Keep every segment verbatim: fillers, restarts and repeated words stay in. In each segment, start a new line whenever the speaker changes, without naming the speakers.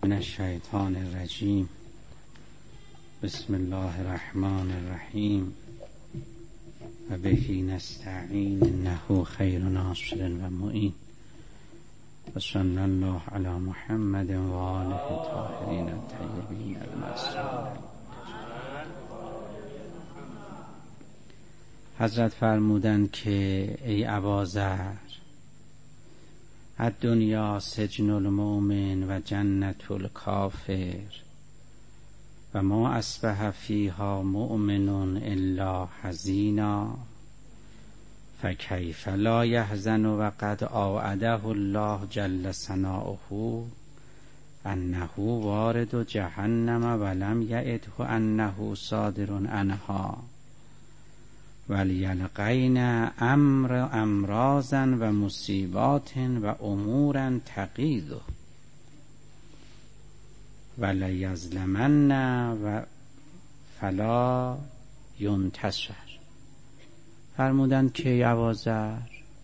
من الشیطان الرجیم. بسم الله الرحمن الرحیم و بهی نستعین انه خیر ناصر و معین و صلی الله علی محمد و آله الطاهرین الطیبین المعصومین. حضرت فرمودند که ای ابازر، الدنیا سجن المؤمن و جنت الکافر و ما اصبح فیها مؤمن الا حزینا فکیف لا یحزن و قد اوعده الله جل ثناؤه انه وارد جهنم ولم یعده انه صادر عنها ولیلقین امر امراضا و مصیبات و امورا تقیض ولیظلمن و فلا ینتصر. فرمودند که یوازر،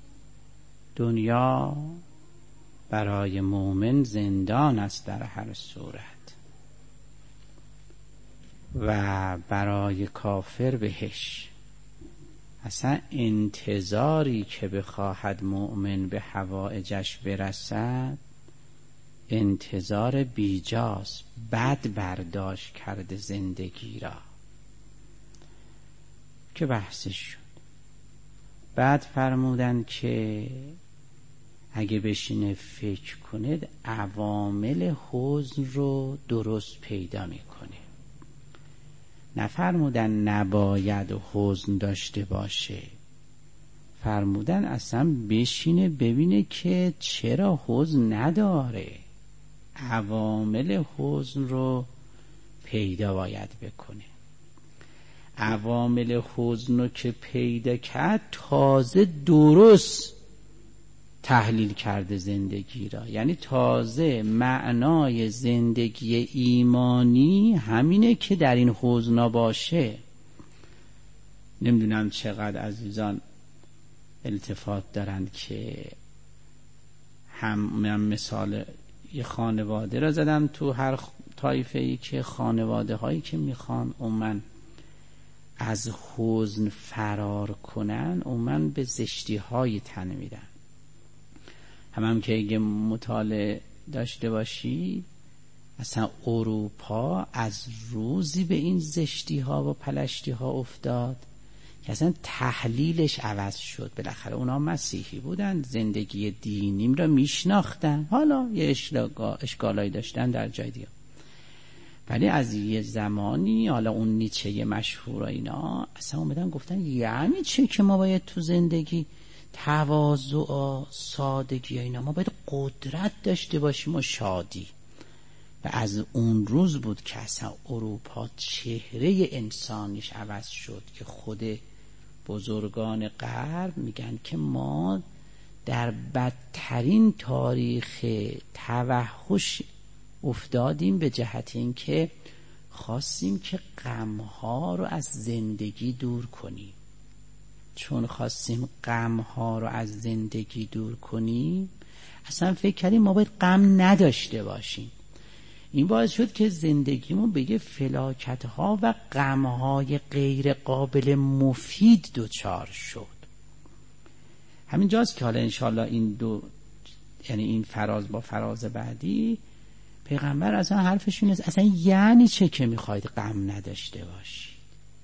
دنیا برای مؤمن زندان است در هر صورت و برای کافر بهش. اصلا انتظاری که بخواهد مؤمن به حوائجش برسد انتظار بیجاست، بد برداشت کرده زندگی را که بحثش شد. بعد فرمودن که اگه بشینه فکر کنه عوامل حزن رو درست پیدا میکنه. نفرمودن نباید حزن داشته باشه، فرمودن اصلا بشینه ببینه که چرا حزن نداره، عوامل حزن رو پیدا باید بکنه. عوامل حزن رو که پیدا کرد تازه درست تحلیل کرده زندگی را. یعنی تازه معنای زندگی ایمانی همینه که در این حزنا باشه. نمیدونم چقدر عزیزان التفات دارند که هم من مثال یه خانواده را زدم تو هر طایفه ای که خانواده هایی که میخوان اومن از حزن فرار کنن اومن به زشتی های تن میدن. هم هم که اگه مطالعه داشته باشی اصلا اروپا از روزی به این زشتی ها و پلشتی ها افتاد که اصلا تحلیلش عوض شد. بالاخره اونا مسیحی بودن، زندگی دینیم را میشناختن، حالا یه اشکالایی داشتن در جای دیگه، ولی از یه زمانی حالا اون نیچه مشهور اینا اصلا اومدن گفتن یعنی چه که ما باید تو زندگی تواضع، سادگی اینا، ما باید قدرت داشته باشیم و شادی. و از اون روز بود که اصلا اروپا چهره انسانیش عوض شد که خود بزرگان غرب میگن که ما در بدترین تاریخ توحش افتادیم به جهت این که خواستیم که غمها رو از زندگی دور کنیم. چون خواستیم غمها رو از زندگی دور کنیم اصلا فکر کردیم ما باید غم نداشته باشیم. این باعث شد که زندگیمون به یه فلاکت‌ها و غم‌های غیر قابل مفید دوچار شد. همینجاست که حالا انشالله این دو، یعنی این فراز با فراز بعدی، پیغمبر اصلا حرفشون است اصلا یعنی چه که میخواید غم نداشته باشید،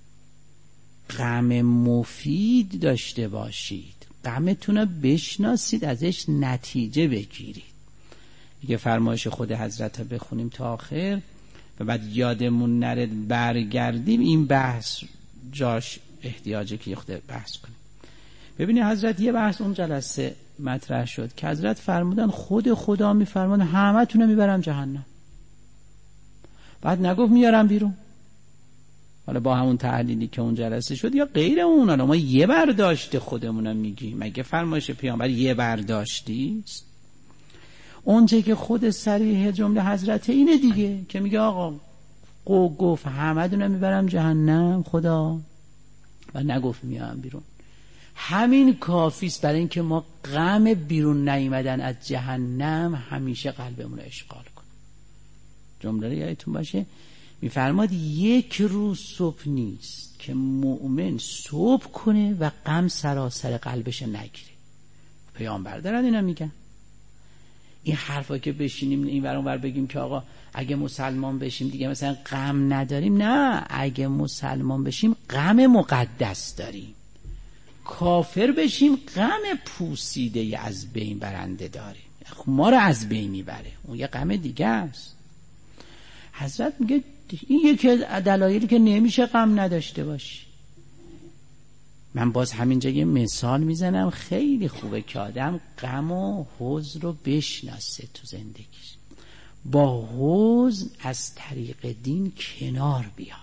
غم مفید داشته باشید، غمتون رو بشناسید، ازش نتیجه بگیرید. دیگه فرمایش خود حضرت بخونیم تا آخر و بعد یادمون نره برگردیم. این بحث جاش احتیاجه که خود بحث کنیم. ببینید حضرت یه بحث اون جلسه مطرح شد که حضرت فرمودن خود خدا میفرمان همه تونو میبرم جهنم، بعد نگفت میارم بیرون. حالا با همون تحلیلی که اون جلسه شد یا غیر اون، حالا ما یه برداشت خودمونم میگیم. مگه فرمایش پیامبر یه برداشتی است؟ اونچه که خود صریح جمله حضرت اینه دیگه که میگه آقا قو گفت همه دونه میبرم جهنم خدا و نگفت میارم بیرون. همین کافیست برای اینکه ما غم بیرون نیامدن از جهنم همیشه قلبمون اشغال کنه. جمله رو یادتون باشه، میفرماد یک روز صبح نیست که مؤمن صبح کنه و غم سراسر قلبش نگیره. پیامبر دارن اینا میگن. این حرفا که بشینیم این ور اون ور بگیم که آقا اگه مسلمان بشیم دیگه مثلا غم نداریم، نه، اگه مسلمان بشیم غم مقدس داریم، کافر بشیم غم پوسیده از بین برنده داریم، ما رو از بین میبره، اون یه غم دیگه است. حضرت میگه این یکی از دلایلی که نمیشه غم نداشته باشی. من باز همینجا یه مثال میزنم خیلی خوبه که آدم غم و حزن رو بشناسه تو زندگیش، با حزن از طریق دین کنار بیاد،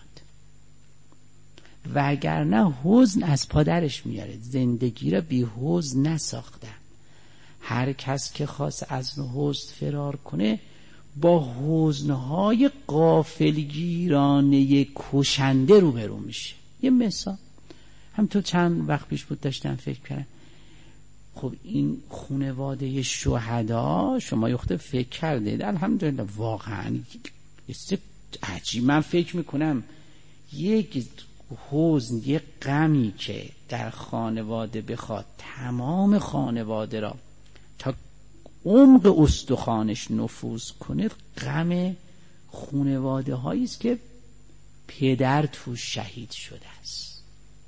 وگرنه حزن از پادرش میاره. زندگی را بی حزن نساختن. هر کس که خواست از حزن فرار کنه با حزنهای غافلگیرانه کشنده روبرو میشه. یه مثال هم تو چند وقت پیش بود داشتم فکر کردم، خب این خانواده شهدا شما یخته فکر کردید الحمدلله واقعا یه عجیب، من فکر میکنم یک حزن، یک غمی که در خانواده بخواد تمام خانواده را تا عمق استخوانش نفوذ کنه، غم خانواده هایی است که پدر تو شهید شده است.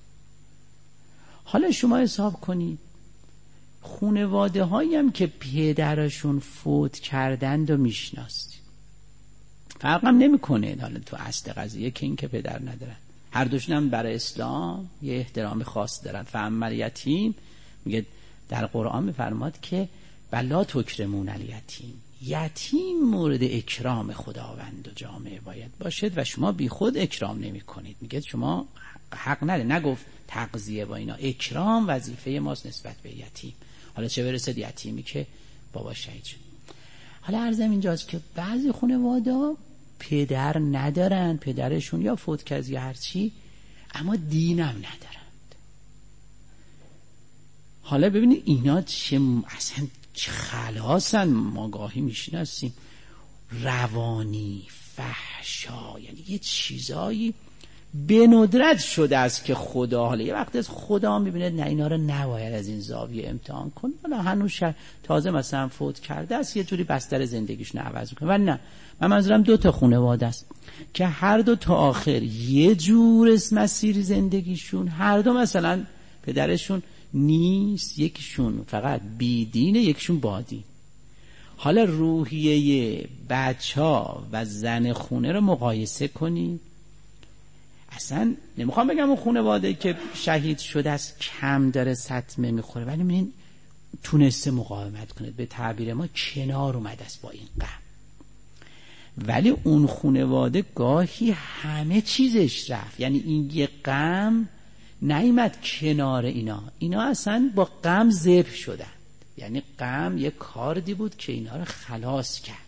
حالا شما حساب کنید خانواده هایی هم که پدرشون فوت کردند و میشناسید، فرقم نمی کنه حالا تو اصل قضیه که این که پدر ندارن، هر دوشون هم برای اسلام یه احترام خاص دارن. فاما الیتیم میگه در قرآن میفرماد که بلا تکرمون الیتیم، یتیم مورد اکرام خداوند و جامعه باید باشد و شما بی خود اکرام نمی کنید. میگه شما حق نده، نگفت تغذیه با اینا، اکرام وظیفه ماست نسبت به یتیم، حالا چه برسد یتیمی که بابا شهید شد. حالا عرضم اینجاست که بعضی خانواده پدر ندارن، پدرشون یا فوت کرد یا هرچی، اما دینم ندارند. حالا ببینید اینا چه اصلا چه خلاصن، ما گاهی میشناسیم روانی فحشا، یعنی یه چیزایی به ندرت شده است که خدا، حالا یه وقت از خدا میبینه نه اینا رو نباید از این زاویه امتحان کن، حالا هنوز شر... تازه مثلا فوت کرده است یه جوری بستر زندگیشون عوض میکنه. و نه، من منظورم دو تا خانواده است که هر دو تا آخر یه جور اسم مسیر زندگیشون، هر دو مثلا پدرشون نیست، یکیشون فقط بیدینه یکیشون بادین. حالا روحیه بچه ها و زن خونه رو مقایسه کنید. اصلا نمیخوام بگم اون خانواده که شهید شده است کم داره صدمه میخوره، ولی ببینید تونسته مقاومت کنه، به تعبیر ما کنار اومده است با این غم. ولی اون خانواده گاهی همه چیزش رفت، یعنی این یه غم نیامد کنار اینا، اینا اصلا با غم ذبح شدن، یعنی غم یه کاردی بود که اینا رو خلاص کرد.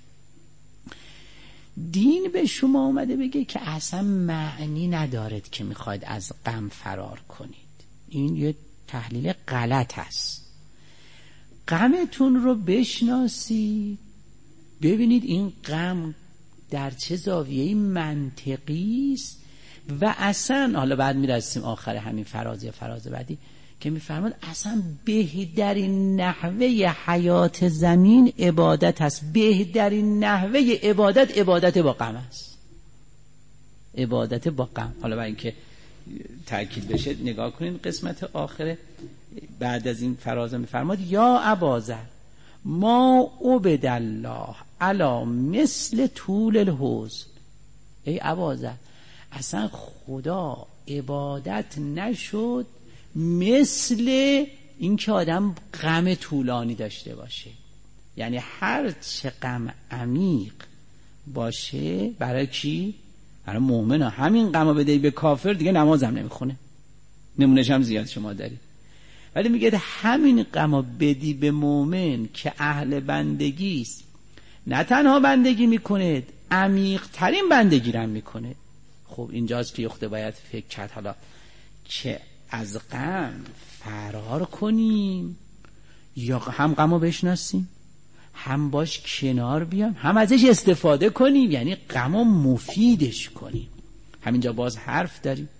دین به شما اومده بگه که اصلا معنی ندارد که میخواید از غم فرار کنید. این یه تحلیل غلط است. غمتون رو بشناسید، ببینید این غم در چه زاویه‌ای منطقی است و اصلا حالا بعد میرسیم آخر همین فراز یا فراز بعدی که میفرماد اصلا بهترین نحوه حیات زمین عبادت است، بهترین نحوه عبادت عبادت با غم است، عبادت با غم. حالا برای اینکه تأکید بشه نگاه کنین قسمت آخره بعد از این فراز میفرماد یا ابازر ما عبد الله علی مثل طول الحزن. ای ابازر اصلا خدا عبادت نشد مثل این که آدم غم طولانی داشته باشه، یعنی هر چه غم عمیق باشه برای کی؟ برای مؤمن. همین غم بده به کافر دیگه نمازم نمیخونه، نمونهش هم زیاد شما دارید. ولی میگه همین غم بدی به مؤمن که اهل بندگی است، نه تنها بندگی میکنه عمیق ترین بندگی رو میکنه. خب اینجاست که یخته باید فکر کرد حالا که از غم فرار کنیم یا هم غم رو بشناسیم هم باش کنار بیام، هم ازش استفاده کنیم، یعنی غمو مفیدش کنیم. همینجا باز حرف داریم.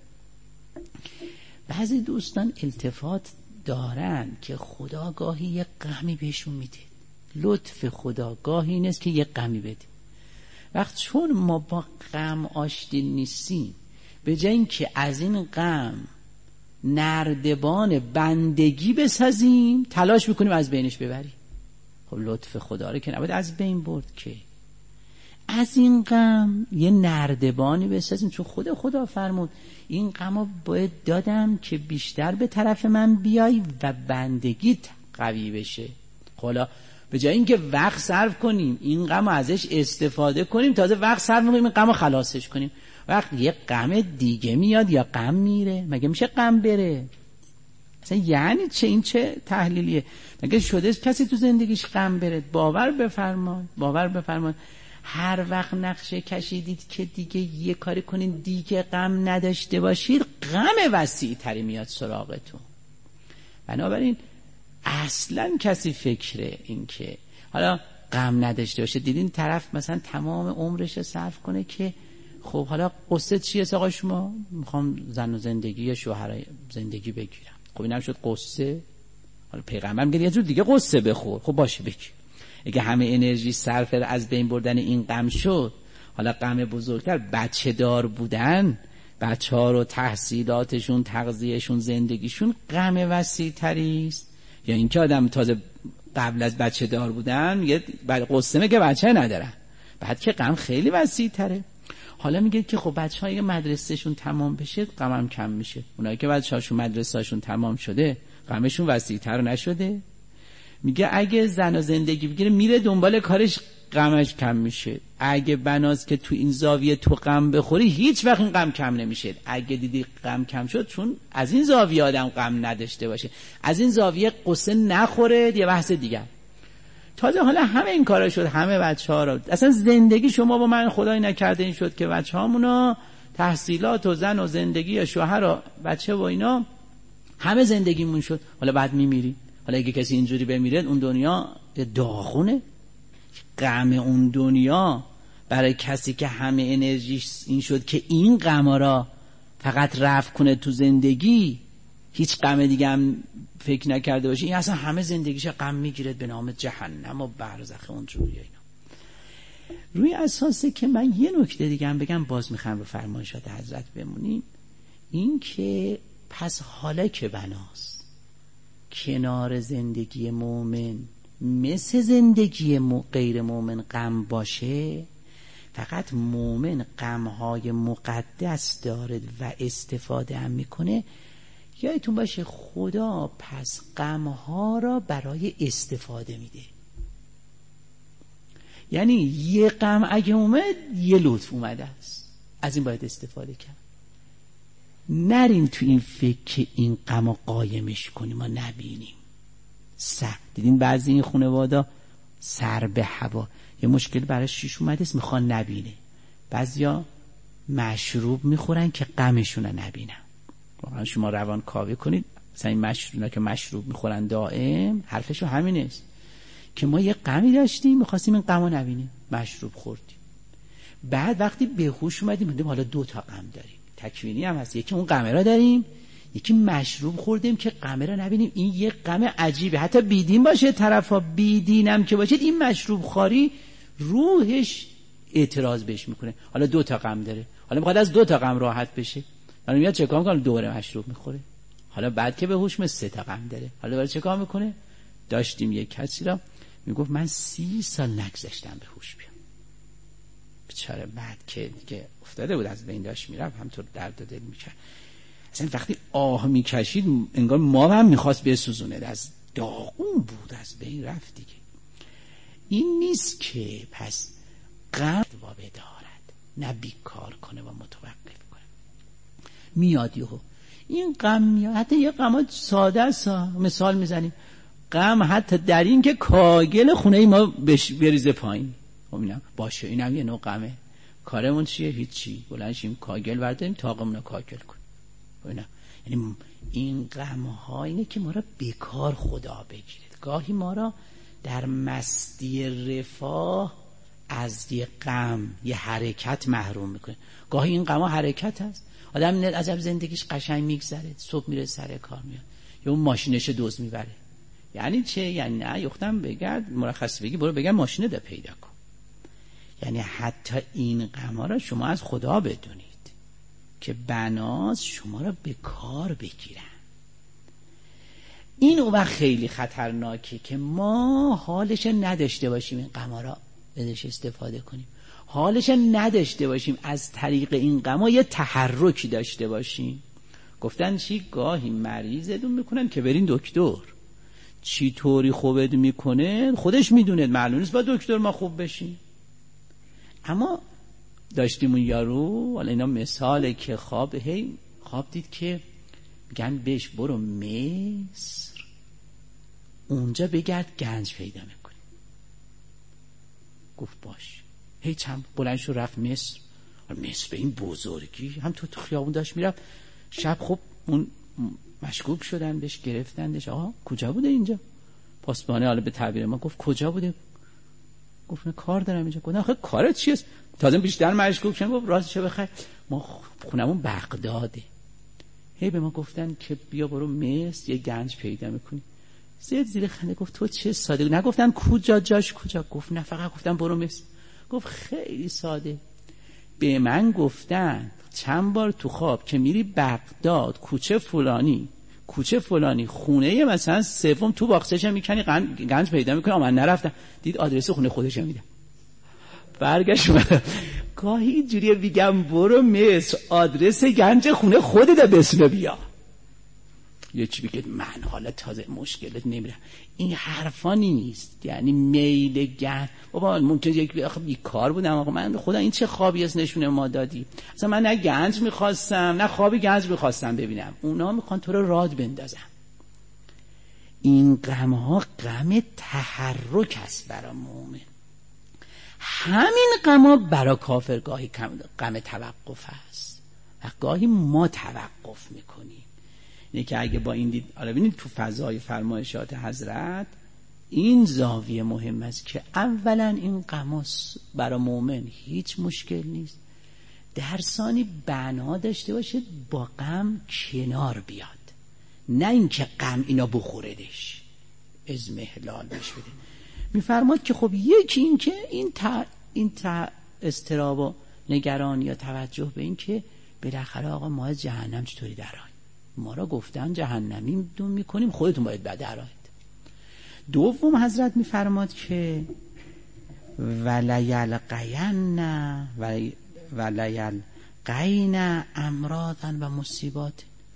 بعضی دوستان التفات دارن که خدا گاهی یه غمی بهشون میده، لطف خدا گاهی این است که یه غمی بده. وقت چون ما با غم آشتی نیستیم، به جای اینکه از این غم نردبان بندگی بسازیم، تلاش میکنیم از بینش ببریم. خب لطف خدا رو که نباید از بین برد، که از این غم یه نردبانی بسازیم، چون خود خدا فرمود این غمو باید دادم که بیشتر به طرف من بیای و بندگیت قوی بشه. حالا به جای اینکه وقت صرف کنیم این غمو ازش استفاده کنیم، تازه وقت صرف میکنیم این غمو خلاصش کنیم. وقت یه غم دیگه میاد یا غم میره، مگه میشه غم بره؟ اصلا یعنی چه؟ این چه تحلیلیه؟ مگه شده کسی تو زندگیش غم بره؟ باور بفرمایید، باور بفرمایید هر وقت نقشه کشیدید که دیگه یه کاری کنین دیگه غم نداشته باشید، غم وسیع تری میاد سراغتون. بنابراین اصلا کسی فکره این که حالا غم نداشته باشه، دیدین طرف مثلا تمام عمرش رو صرف کنه که خب حالا قصه چیه آقا شما؟ میخوام زن و زندگی یا شوهر زندگی بگیرم. خب اینم شد قصه. حالا پیغمبر میگه یه جور دیگه قصه بخور. خب باشه بگیر. اگه همه انرژی صرف از بین بردن این غم شد، حالا غم بزرگتر بچه دار بودن، بچه ها رو تحصیلاتشون، تغذیهشون، زندگیشون غم وسیع تریست، یا اینکه آدم تازه قبل از بچه دار بودن میگه قصه میگه بچه ندارن، بعد که غم خیلی وسیع تره. حالا میگه که خب بچه ها اگه مدرسهشون تمام بشه غمم کم میشه. اونایی که بچه هاشون مدرسهشون تمام شده غمشون وسیع تر نشده؟ میگه اگه زن و زندگی بگیره میره دنبال کارش غمش کم میشه. اگه بناست که تو این زاویه تو غم بخوری هیچ وقت این غم کم نمیشه. اگه دیدی غم کم شد چون از این زاویه آدم غم نداشته باشه، از این زاویه قصه نخوره، یه بحث دیگه. تازه حالا همه این کارا شد، همه بچه‌ها رو اصلا زندگی شما با من خدای نکرده این شد که بچه‌هامونو تحصیلات و زن و زندگی یا شوهر و بچه و اینا همه زندگیمون شد. حالا بعد میمیری. حالا اگه کسی اینجوری بمیره اون دنیا داغونه. غم اون دنیا برای کسی که همه انرژیش این شد که این غم را فقط رفع کنه تو زندگی، هیچ غم دیگه هم فکر نکرده باشه، این اصلا همه زندگیش غم میگیره به نام جهنم و برزخ اونجوری اینا. روی اساسه که من یه نکته دیگه هم بگم، باز میخوام به فرمایشات حضرت بمونیم، این که پس حالا که بناست کنار زندگی مومن مثل زندگی غیر مومن غم باشه، فقط مومن غمهای مقدس داره و استفاده هم میکنه. یادتون باشه خدا پس غمها را برای استفاده میده. یعنی یه غم اگه اومد یه لطف اومده است، از این باید استفاده کرد. نریم تو این فکر که این غم قایمش کنیم ما نبینیم. سر دیدین بعضی این خانواده سر به هوا یه مشکل براش شیش اومده است میخوان نبینه. بعضیا مشروب میخورن که غمشون رو نبینن. واقعا شما روان کاوه کنید، مثلا این مشروبا که مشروب میخورن دائم حرفشو همین است که ما یه غمی داشتیم میخواستیم این غمو نبینیم، مشروب خوردیم، بعد وقتی به هوش اومدیم دیدیم حالا دو تا غم داریم. تکوینی هم هست، یکی اون غمه را داریم، یکی مشروب خوردیم که غمه را نبینیم. این یه غم عجیبه. حتی بیدین باشه طرفا، بیدینم که باشید، این مشروب خواری روحش اعتراض بهش میکنه. حالا دو تا غم داره، حالا میخواد از دو تا غم راحت بشه، حالا میاد چه کار میکنه؟ دوباره مشروب میخوره. حالا بعد که به هوش مثل سه تا غم داره، حالا برای چه کار میکنه؟ داشتیم یک کسی را میگفت من سی سال نگذاشتم به هوش بیام. بیچاره بعد که دیگه افتاده بود از بین داشت میرفت، همطور درد دل میکرد. اصلا وقتی آه میکشید انگار ما هم میخواست بسوزونه، از داغون بود، از بین رفت دیگه. این نیست که پس غم و بدارد، نه بیکار کنه و متوقف کنه. میاد یهو این غم میاد. حتی یه غم ساده است، مثال میزنیم غم حتی در این که کاگل خونه ما بریزه پایین. خب اینم باشه، اینم یه نوع غمه. کارمون چیه؟ هیچی، بلند شیم کاگل برداریم طاقمون رو کاگل کنیم. اینا یعنی این غم ها اینه که ما را بیکار خدا بگیرید. گاهی ما را در مستی رفاه از یه غم، یه حرکت محروم میکنه. گاهی این غم ها حرکت هست، آدم عجب زندگیش قشنگ میگذره، صبح میره سر کار میاد یا اون ماشینش دوز میبره. یعنی چه؟ یعنی نه یختم بگرد مرخصی بگی برو بگم ماشینه ده پیدا کن. یعنی حتی این غم ها را شما از خدا بدونید که بناز شما را به کار بگیرن. این اون وقت خیلی خطرناکه که ما حالش نداشته باشیم این غم ها را ازش استفاده کنیم، حالش نداشته باشیم از طریق این غم ها یه تحرکی داشته باشیم. گفتن چی؟ گاهی مریضتون میکنن که برین دکتر، چی طوری خوبت میکنه خودش میدونه، معلوم نیست با دکتر ما خوب بشیم. اما داشتیم اون یارو، حالا اینا مثاله که خواب هی خواب دید که میگن بهش برو مصر اونجا بگرد گنج پیدا میکنی. گفت باش. هی چند بلند شو رفت مصر. مصر به این بزرگی هم تو تو خیابون داشت میرفت. شب خب اون مشکوک شدن بهش، گرفتندش. آها کجا بوده اینجا؟ پاسبانه حالا به تعبیر ما گفت کجا بوده؟ گفت نه کار دارم اینجا. گفت آخه کارت چیه؟ تازه بیشتر مشکوک شدن. گفت راستش بخیر ما خونمون بغداده. هی به ما گفتن که بیا برو مصر یه گنج پیدا میکنی. زید زیر خنده گفت تو چه ساده. نگفتن کجا جاش کجا، گفت نه فقط گفتن برو مصر. گفت خیلی ساده. به من گفتن چند بار تو خواب که میری بغداد کوچه فلانی کوچه فلانی خونه مثلا سوم تو باغچه‌ش میکنی گنج پیدا میکنی. من نرفتم، دید آدرس خونه خودش میده. برگشت اومد. گاهی اینجوریه میگم برو مصر آدرس گنج خونه خودت بسنو بیا. یه چی بگید من حالا تازه مشکلت نمیرم. این حرفا نیست. یعنی میل گنج بابا ممکنه یک آخه بیکار بودم آقا من خدا این چه خوابی است نشونه ما دادی. اصلا من نه گنج میخواستم نه خوابی گنج میخواستم ببینم. اونا میخوان تو رو راد بندازن. این غم ها غم تحرک است برای مومن. همین غم ها برای کافر گاهی غم توقف است و گاهی ما توقف میکنیم. اینه که اگه با این دید، حالا ببینید تو فضای فرمایشات حضرت این زاویه مهم است که اولا این غم برای مؤمن هیچ مشکل نیست، در ثانی بنا داشته باشه با غم کنار بیاد، نه اینکه غم اینا بخوردش ازمهلال بشه بده. میفرماد که خب یکی این که این تا این تا استراب و نگرانی یا توجه به این که بالاخره آقا ما از جهنم چطوری درآییم، ما را گفتن جهنمی دون میکنیم خودتون باید بعد درآیید. دوم حضرت میفرماد که ولیلقین ولیلقین امراضا و مصیبات،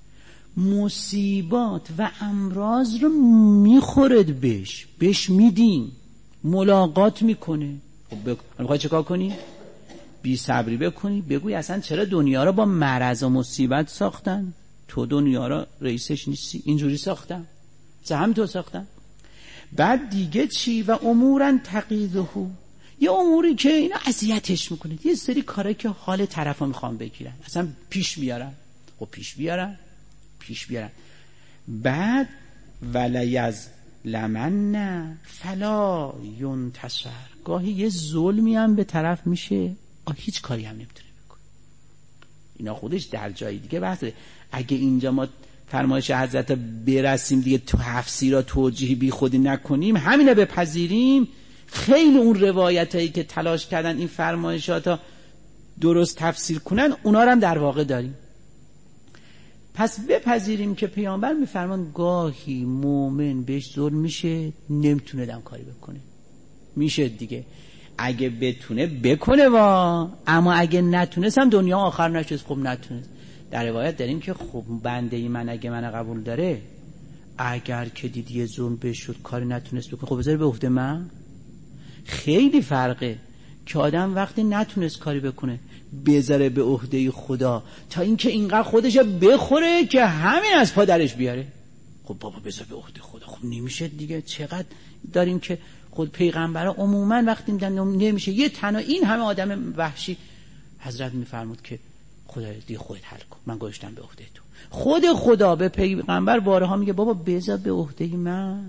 مصیبات و امراض رو میخورد بهش بهش میدین، ملاقات میکنه. خب میخوای چیکار کنی؟ بی صبری بکنی، بگوی اصلا چرا دنیا رو با مرض و مصیبت ساختن؟ تو دنیا رو رئیسش نیستی، اینجوری ساختن، چه هم تو ساختن. بعد دیگه چی؟ و امورن تقیضه، یه اموری که اینا اذیتش میکنه، یه سری کارا که حال طرفا میخوام بگیرن اصلا پیش بیارن. خب پیش بیارن پیش بیارن. بعد ولیز لمن فلا ینتصر، گاهی یه ظلمی هم به طرف میشه هیچ کاری هم نمیتونه بکنه. اینا خودش در جای دیگه بحثه. اگه اینجا ما فرمایش حضرت برسیم دیگه تو تفسیر توجیهی بی خودی نکنیم، همینه بپذیریم، خیلی اون روایت هایی که تلاش کردن این فرمایشات درست تفسیر کنن اونا رو هم در واقع داریم. پس بپذیریم که پیامبر میفرمان گاهی مومن بهش ظلم میشه نمیتونه دم کاری بکنه، میشه دیگه اگه بتونه بکنه وا، اما اگه نتونست هم دنیا آخر نشد. خب نتونست. در روایت داریم که خب بنده من اگه من قبول داره، اگر که دیدی یه ظلم بهش شد کاری نتونست بکنه، خب بذاره به عهده من. خیلی فرقه که آدم وقتی نتونست کاری بکنه بذاره به عهده خدا تا اینکه اینقدر خودش بخوره که همین از پا درش بیاره. خب بابا بذار به عهده خدا. خب نمیشه دیگه. چقدر داریم که خود پیغمبرا عموما وقتی میدن نمیشه، یه تنها این همه آدم وحشی، حضرت میفرمود که خدا دیگه خودت حل کن، من گذاشتم به عهده تو. خود خدا به پیغمبر بارها میگه بابا بذار به عهده من،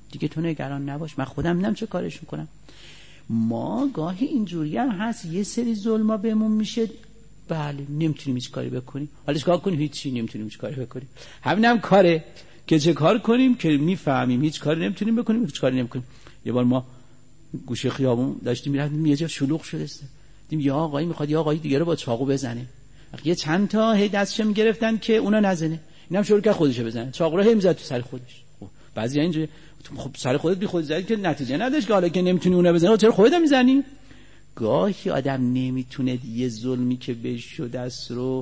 دیگه تو نگران نباش، من خودم میدونم چه کارش میکنم. ما گاهی اینجوری هم هست یه سری ظلما بهمون میشه، بله نمیتونیم هیچ کاری بکنیم، حالا چیکار کنیم؟ هیچی نمیتونیم هیچ کاری بکنیم. همین هم کاره که چه کار کنیم که میفهمیم هیچ کاری نمیتونیم بکنیم، هیچ کاری نمیکنیم. یه بار ما گوشه خیابون داشتیم میرفتیم، یه جا شلوغ شده است، دیدیم یه آقایی میخواد یه آقایی دیگه رو با چاقو بزنه، یه چند تا هی دستش میگرفتن که اونا نزنه، اینم شروع کرد خودش بزنه، چاقو رو هی میزد تو سر خودش. بعضی اینجوری خب سر خودت بی خود زدی که نتیجه نداشت، که حالا که نمیتونی اونو بزنی چرا خودت میزنی؟ گاهی آدم نمیتونه یه ظلمی که بهش شده است رو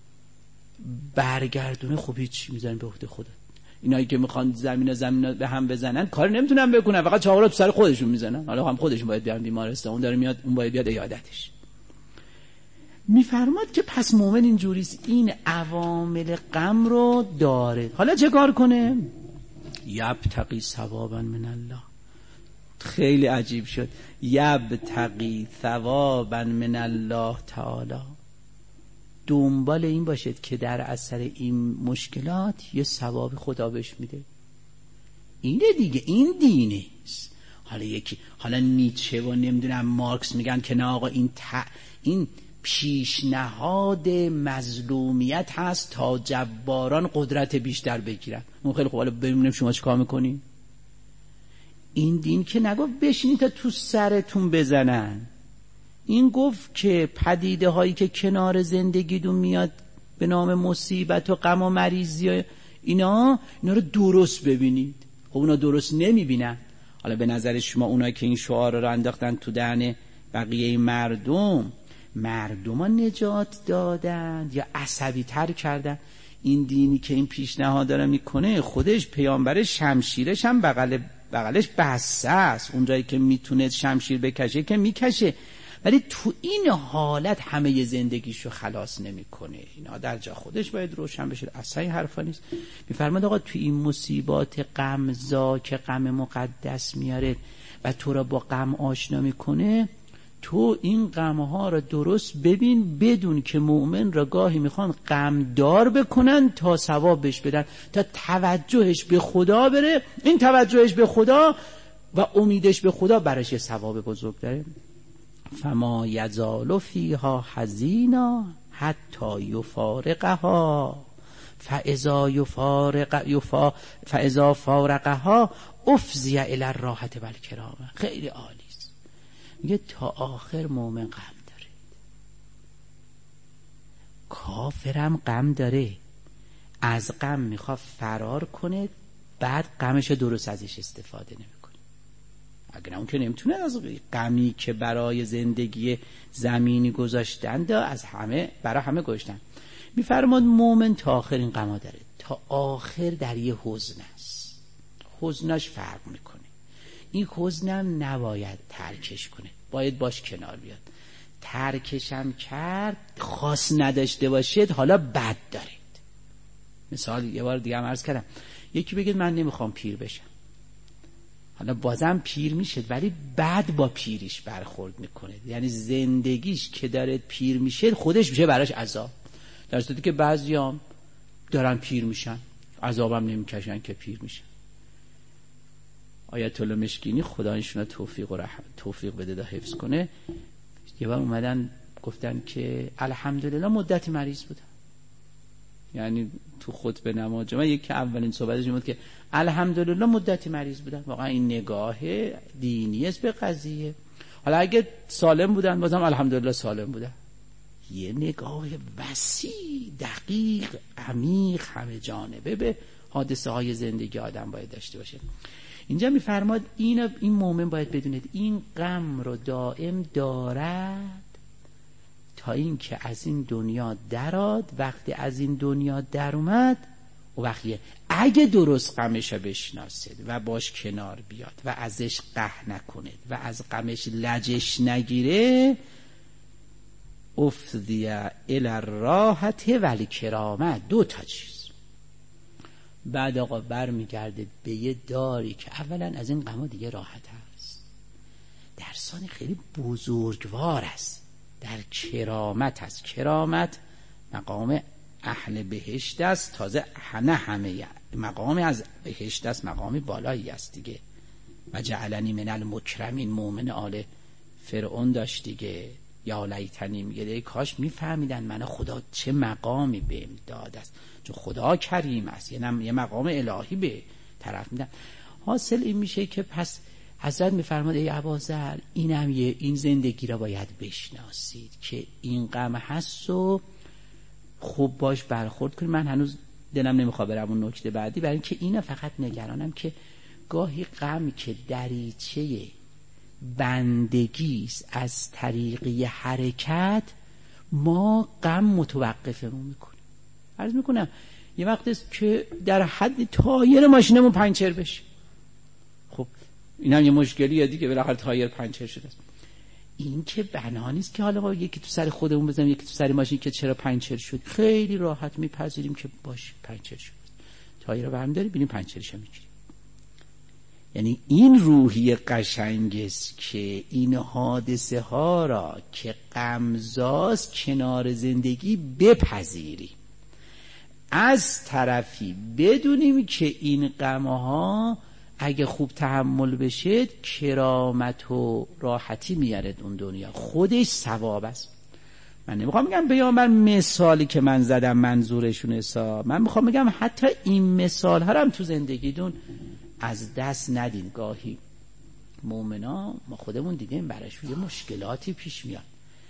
برگردونه، خب هیچ میزنی به عهده خودت. اینایی که میخوان زمین زمین به هم بزنن کار نمیتونن بکنن، فقط چاقو رو تو سر خودشون میزنن، حالا هم خودشون باید بیان بیمارستان، اون داره میاد اون باید بیاد عیادتش. میفرماد که پس مومن اینجوریست، این عوامل غم رو داره. حالا چه کار کنه؟ یبتغی ثوابا من الله. خیلی عجیب شد، یبتغی ثوابا من الله تعالی، دنبال این باشد که در اثر این مشکلات یه ثواب خدا بهش میده. اینه دیگه، این دینه است. حالا یکی حالا نیچه و نمیدونم مارکس میگن که نه آقا این ت... این پیشنهاد مظلومیت هست تا جباران قدرت بیشتر بگیرن. اون خیلی خوب، حالا ببینیم شما چیکار میکنین. این دین که نگفت بشینید تا تو سرتون بزنن، این گفت که پدیده هایی که کنار زندگیتون میاد به نام مصیبت و غم و مریضی و اینا اینا رو درست ببینید. خب اونا درست نمیبینن. حالا به نظر شما اونا که این شعار رو انداختن تو دهن بقیه مردم، مردم ها نجات دادن یا عصبی تر کردن؟ این دینی که این پیشنهاد داره میکنه خودش پیامبر شمشیرش هم بغل بغلش بسته است، اونجایی که میتونه شمشیر بکشه که میکشه، ولی تو این حالت همه زندگیشو خلاص نمیکنه. اینا در جا خودش باید روشن بشه، اصلا این حرفا نیست. میفرماد آقا تو این مصیبات غمزا که غم مقدس میاره و تو را با غم آشنا میکنه، تو این غمها را درست ببین، بدون که مؤمن را گاهی میخوان غمدار بکنن تا ثواب بهش بدن، تا توجهش به خدا بره. این توجهش به خدا و امیدش به خدا براش ثواب بزرگ داره. فما یزال فیها حزینا حتی یفارقها فاذا یفارق یفا فاذا فارقها افزی الی الراحه والکرامه. خیلی عالی است. میگه تا آخر مومن غم داره، کافرم غم داره، از غم میخواد فرار کنه، بعد غمش درست ازش استفاده نمیکنه. اگر اون که نمیتونه از غمی که برای زندگی زمینی گذاشتن از همه برای همه گذاشتن. میفرماد مومن تا آخر این غما داره، تا آخر در یه حزن است، حزنش فرق میکنه. این حزنم نباید ترکش کنه، باید باش کنار بیاد. ترکشم کرد خاص نداشته باشید حالا بد دارید. مثال یه بار دیگه هم عرض کردم، یکی بگید من نمیخوام پیر بشم، حالا بازم پیر میشه ولی بعد با پیریش برخورد میکنه، یعنی زندگیش که داره پیر میشه خودش میشه براش عذاب، در صورتی که بعضیام دارن پیر میشن عذابم نمیکشن که پیر میشن. آیت الله مشکینی خدا ایشون توفیق و رحمت توفیق بده دا حفظ کنه، یه بار اومدن گفتن که الحمدلله مدتی مریض بودم، یعنی تو خطبه نماز جمعه یکی اولین صحبتش این بود که الحمدلله مدتی مریض بودم. واقعا این نگاه دینی است به قضیه. حالا اگه سالم بودن بازم الحمدلله سالم بودن. یه نگاه وسیع، دقیق، عمیق، همه جانبه به حادثه های زندگی آدم باید داشته باشه. اینجا میفرماد این این مومن باید بدونید این غم رو دائم دارد تا این که از این دنیا دراد. وقتی از این دنیا در اومد و وقتی اگه درست غمش بشناسید و باش کنار بیاد و ازش قهر نکنید و از غمش لجش نگیره، افضی الی الراحه والکرامه، دو تا چیز. بعد آقا بر میگرده به یه داری که اولا از این غم دیگه راحت هست، درسان خیلی بزرگوار است، در کرامت هست. کرامت مقام اهل بهشت است، تازه نه همه مقام از بهشت است، مقامی بالایی است دیگه. و جعلنی من المکرمین. مومن آل فرعون داشت دیگه، یا لیتنی، میگه ای کاش میفهمیدن من خدا چه مقامی بهم داده است، چون خدا کریم است، یعنی یه مقام الهی به طرف میدن. حاصل این میشه که پس حضرت میفرماد ای اباذر، اینم یه این زندگی را باید بشناسید که این غم هست و خوب باش برخورد کنید. من هنوز دلم نمیخواد برم اون نکته بعدی، برای اینکه اینا فقط نگرانم که گاهی غم که دریچه بندگی است از طریقی حرکت، ما غم متوقفمون میکنیم. عرض میکنم یه وقت است که در حد تایر ماشینمون پنچر بشه، خب این هم یه مشکلیه دیگه، بالاخره تایر پنچر شده است. این که بنا نیست که حالا ما یکی تو سر خودمون بزنیم یکی تو سر ماشین که چرا پنچر شد، خیلی راحت میپذیریم که باشه پنچر شد، تایر رو برمی‌داری ببینیم پنچرش میگیریم. یعنی این روحی قشنگ است که این حادثه ها را که غمزاست کنار زندگی بپذیریم، از طرفی بدونیم که این غمها اگه خوب تحمل بشه کرامت و راحتی میاره اون دنیا، خودش ثواب است. من نمیخوام بگم پیامبر مثالی که من زدم منظورشون حساب، من میخوام بگم حتی این مثال ها هم تو زندگیتون از دست ندین. گاهی مؤمنا ما خودمون دیدیم براشون یه مشکلاتی پیش میاد،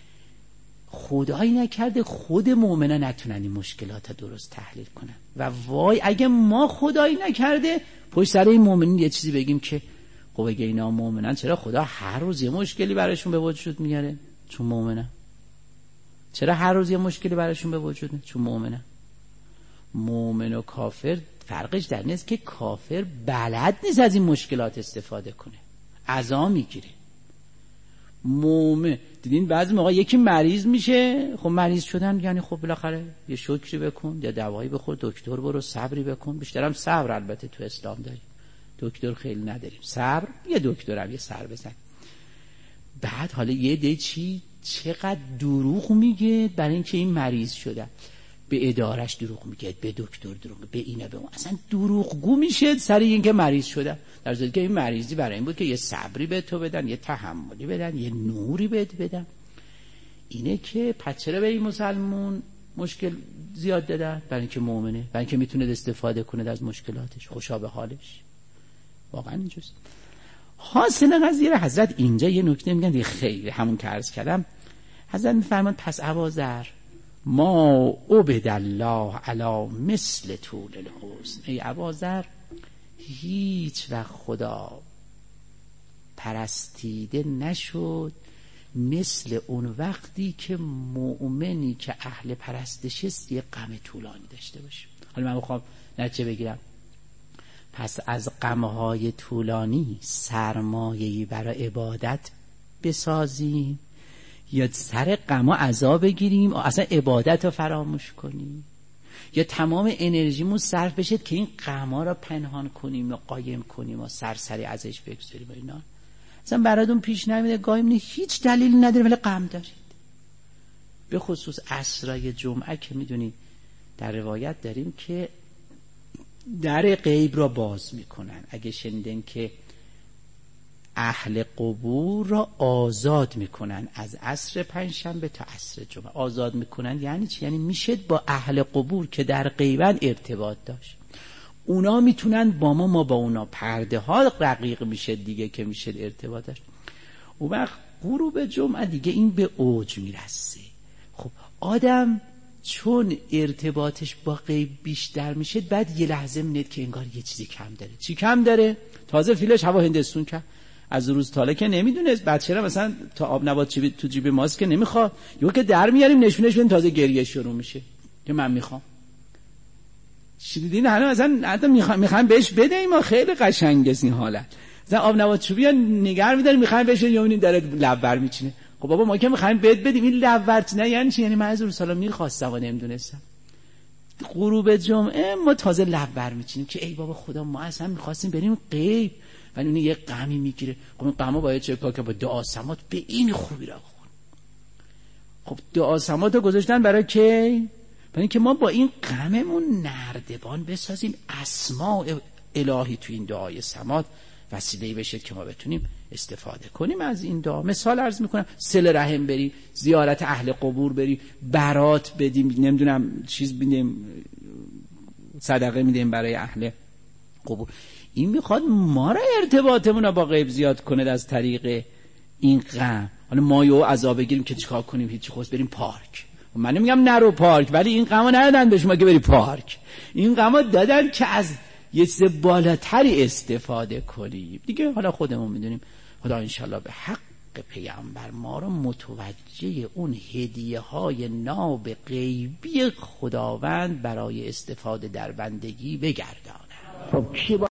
خدایی نکرده خود مؤمنا نتونن این مشکلات درست تحلیل کنن، و وای اگه ما خدایی نکرده پشت سر این مؤمنین یه چیزی بگیم که خب اگه اینا مؤمنن چرا خدا هر روز یه مشکلی براشون به وجود میاره؟ چون مؤمنن. چرا هر روز یه مشکلی براشون به وجود میاره؟ چون مؤمنن. مؤمن و کافر فرقش در اینه که کافر بلد نیست از این مشکلات استفاده کنه، عزا میگیره. مومن دیدین بعضی موقع یکی مریض میشه، خب مریض شدن یعنی خب بالاخره یه شکری بکن یا دوایی بخور، دکتر برو، صبری بکن. بیشترم صبر البته تو اسلام داریم، دکتر خیلی نداریم، صبر یه دکترم یه سر بزن. بعد حالا یه دی چی چقدر دروغ میگه برای اینکه این مریض شده، به ادارش دروغ میگه، به دکتر دروغ، به اینه به اون، اصلا دروغگو میشه سر این که مریض شده، در صورتی که این مریضی برای این بود که یه صبری به تو بدن، یه تحملی بدن، یه نوری بهت بدن. اینه که پس چرا به این مسلمون مشکل زیاد دادن؟ برای اینکه مؤمنه، برای اینکه میتونه استفاده کنه از مشکلاتش، خوشا به حالش. واقعا اینجوست. حاصل قضیه حضرت اینجا یه نکته میگن دیگه، خیلی همون که عرض کردم. حضرت میفرمان پس اباذر ما عبد الله علی مثل طول الحسن، ای اباذر هیچ وقت خدا پرستیده نشد مثل اون وقتی که مؤمنی که اهل پرستش است یه غم طولانی داشته باشه. حالا من میخوام نتیجه بگیرم، پس از غمهای طولانی سرمایه‌ای برای عبادت بسازیم یا سر غم عذا بگیریم اصلا عبادت رو فراموش کنیم، یا تمام انرژیمون صرف بشه که این غم‌ها رو پنهان کنیم و قایم کنیم و سرسری ازش بگذاریم و اینا. اصلا براتون پیش نمیده گاهی میگه هیچ دلیلی نداره ولی غم دارید. به خصوص عصرای جمعه که میدونید در روایت داریم که در غیب را باز میکنن. اگه شنیدن که اهل قبور را آزاد میکنن از عصر پنجشنبه تا عصر جمعه، آزاد میکنن یعنی چی؟ یعنی میشه با اهل قبور که در غیبن ارتباط داشت، اونا میتونن با ما، ما با اونا، پرده ها رقیق میشه دیگه که میشه ارتباط داشت. اون وقت غروب جمعه دیگه این به اوج میرسه. خب آدم چون ارتباطش با غیب بیشتر میشه بعد یه لحظه میاد که انگار یه چیزی کم داره. چی کم داره؟ تازه فیلش هوا هندستون کرد، از روز تاله که نمیدونست، بچه را مثلا تا آب نبات چی تو جیب ماست که نمیخواد، یهو که در میاریم نشونش بدیم تازه گریه شروع میشه که من میخوام. شدیدین حالا مثلا حتی میخوام میخوام بهش بدیم، ما خیلی قشنگه این حالت. مثلا آب نبات چوبی نگار می‌داریم میخوام بهش یهو داره لب بر میچینه. خب بابا ما که میخوایم بهت بدیم این لب ورچ نه یعنی چی؟ یعنی من از روز سالا میخواستم و نمیدونستم. غروب جمعه ما تازه لب بر میچینیم که ای بابا خدا ما اصلا میخواستیم بریم غیب ولی اون یه غمی میگیره. خب این غما باید چه کار که با دعا سمات به این خوبی را بخون. خب دعا سمات رو گذاشتن برای کی؟ برای اینکه ما با این غممون نردبان بسازیم. اسماء الهی تو این دعای سمات وسیله‌ای بشه که ما بتونیم استفاده کنیم از این دعا. مثال عرض میکنم، صله رحم بری، زیارت اهل قبور بری، برات بدیم، نمیدونم چیز بدیم، صدقه میدیم برای اهل قبور. این میخواد ما را ارتباطمون رو با غیب زیاد کنه از طریق این غم. حالا ما یه عذاب بگیریم که چیکار کنیم؟ هیچ، خواست بریم پارک. من نمیگم نرو پارک، ولی این غمو ندادن به شما که بری پارک، این غمو دادن که از یه چیز بالاتری استفاده کنیم دیگه. حالا خودمون میدونیم. خدا انشالله به حق پیامبر ما رو متوجه اون هدیه های ناب غیبی خداوند برای استفاده در بندگی بگردانه.